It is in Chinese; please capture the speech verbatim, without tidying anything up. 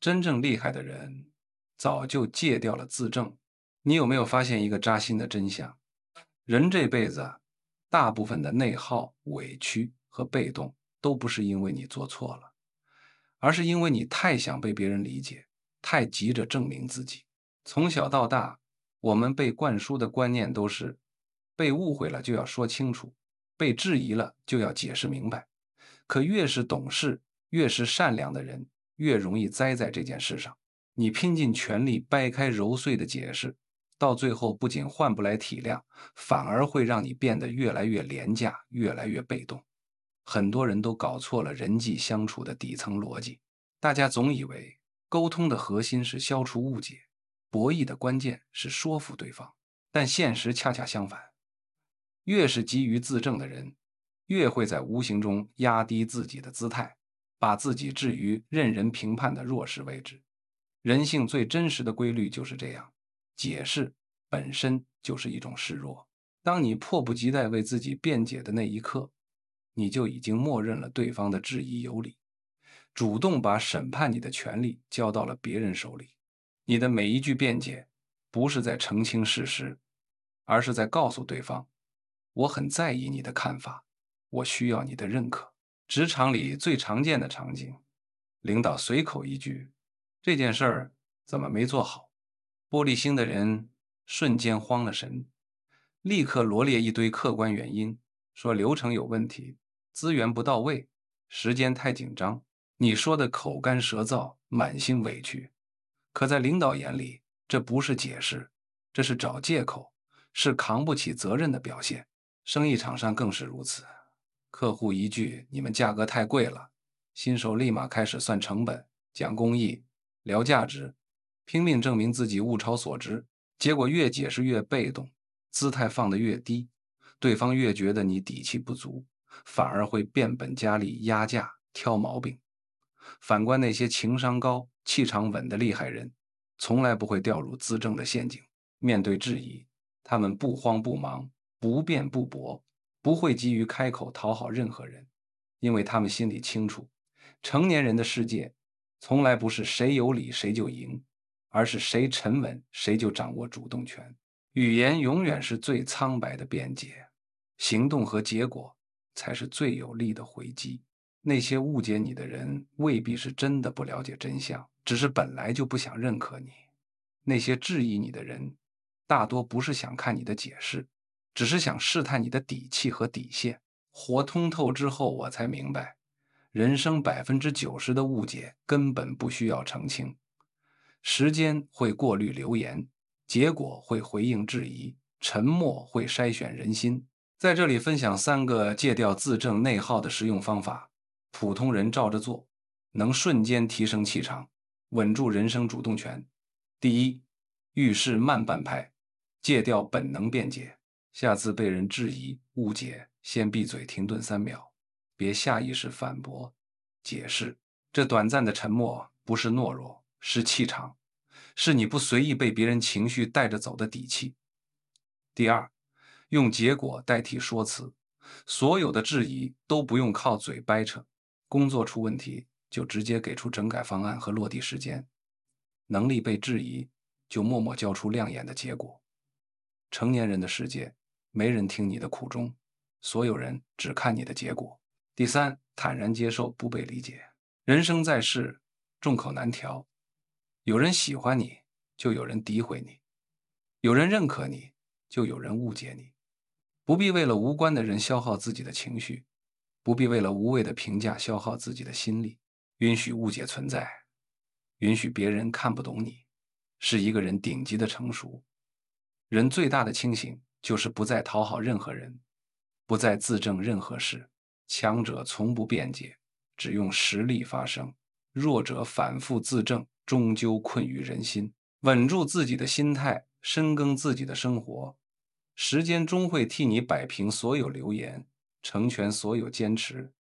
真正厉害的人早就戒掉了自证。你有没有发现一个扎心的真相？人这辈子啊，大部分的内耗、委屈和被动都不是因为你做错了，而是因为你太想被别人理解，太急着证明自己。从小到大，我们被灌输的观念都是：被误会了就要说清楚，被质疑了就要解释明白。可越是懂事，越是善良的人，越容易栽在这件事上。你拼尽全力掰开揉碎的解释，到最后不仅换不来体谅，反而会让你变得越来越廉价，越来越被动。很多人都搞错了人际相处的底层逻辑。大家总以为沟通的核心是消除误解，博弈的关键是说服对方，但现实恰恰相反。越是急于自证的人，越会在无形中压低自己的姿态，把自己置于任人评判的弱势位置。人性最真实的规律就是这样，解释本身就是一种示弱。当你迫不及待为自己辩解的那一刻，你就已经默认了对方的质疑有理，主动把审判你的权利交到了别人手里。你的每一句辩解，不是在澄清事实，而是在告诉对方，我很在意你的看法，我需要你的认可。职场里最常见的场景，领导随口一句，这件事儿怎么没做好？玻璃心的人瞬间慌了神，立刻罗列一堆客观原因，说流程有问题，资源不到位，时间太紧张。你说的口干舌燥，满心委屈，可在领导眼里，这不是解释，这是找借口，是扛不起责任的表现。生意场上更是如此，客户一句你们价格太贵了，新手立马开始算成本、讲工艺、聊价值，拼命证明自己物超所值，结果越解释越被动，姿态放得越低，对方越觉得你底气不足，反而会变本加厉压价挑毛病。反观那些情商高、气场稳的厉害人，从来不会掉入自证的陷阱。面对质疑，他们不慌不忙，不辩不驳，不会急于开口讨好任何人，因为他们心里清楚，成年人的世界从来不是谁有理谁就赢，而是谁沉稳谁就掌握主动权。语言永远是最苍白的辩解，行动和结果才是最有力的回击。那些误解你的人未必是真的不了解真相，只是本来就不想认可你。那些质疑你的人，大多不是想看你的解释，只是想试探你的底气和底线。活通透之后，我才明白，人生百分之九十的误解根本不需要澄清。时间会过滤流言，结果会回应质疑，沉默会筛选人心。在这里分享三个戒掉自证内耗的实用方法，普通人照着做，能瞬间提升气场，稳住人生主动权。第一，遇事慢半拍，戒掉本能辩解。下次被人质疑、误解，先闭嘴停顿三秒，别下意识反驳、解释。这短暂的沉默不是懦弱，是气场，是你不随意被别人情绪带着走的底气。第二，用结果代替说辞，所有的质疑都不用靠嘴掰扯，工作出问题就直接给出整改方案和落地时间，能力被质疑就默默交出亮眼的结果。成年人的世界，没人听你的苦衷，所有人只看你的结果。第三，坦然接受不被理解。人生在世，众口难调，有人喜欢你，就有人诋毁你；有人认可你，就有人误解你。不必为了无关的人消耗自己的情绪，不必为了无谓的评价消耗自己的心力。允许误解存在，允许别人看不懂你，是一个人顶级的成熟。人最大的清醒，就是不再讨好任何人，不再自证任何事。强者从不辩解，只用实力发声；弱者反复自证，终究困于人心。稳住自己的心态，深耕自己的生活，时间终会替你摆平所有流言，成全所有坚持。